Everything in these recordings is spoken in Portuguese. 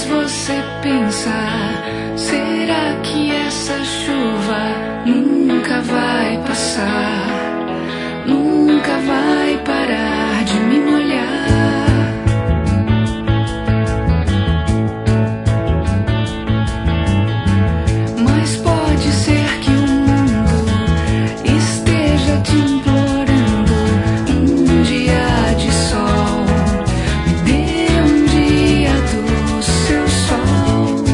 você pensa, será que essa chuva nunca vai passar? Nunca vai parar de me molhar. Mas pode ser que o mundo esteja te implorando um dia de sol. Me dê um dia do seu sol.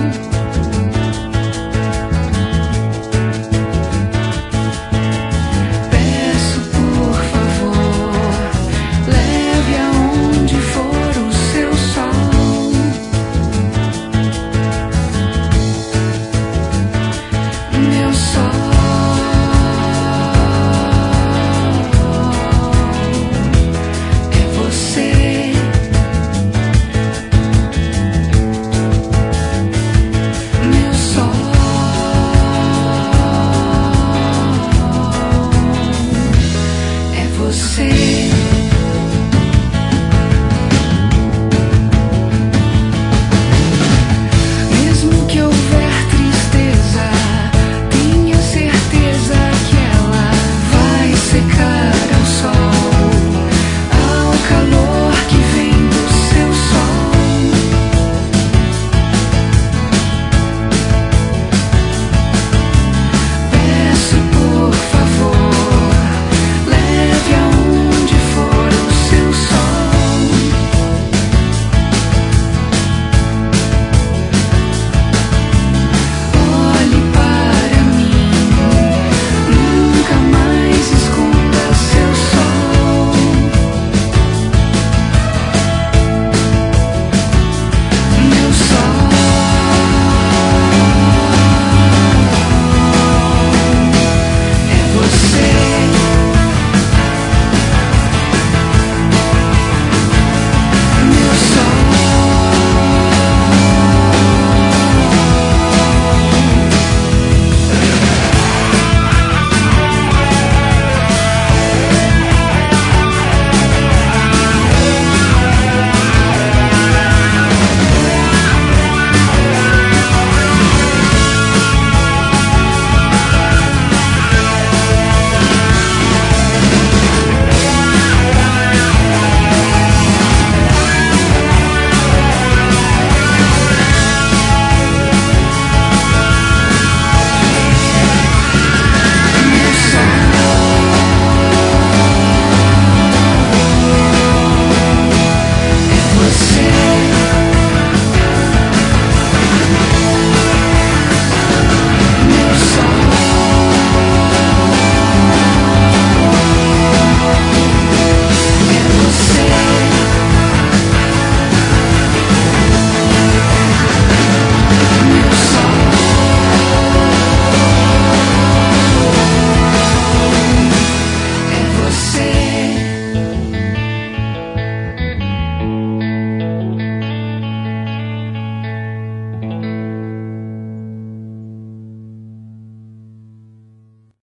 Peço por favor, leve aonde for o seu sol. Meu sol é você. Meu sol é você. Mesmo que houver tristeza, tenha certeza que ela vai secar ao sol, ao calor que vem do seu sol. Peço por favor, leve aonde for o seu sol. Olhe para mim, nunca mais esconda seu sol. Meu sol é você.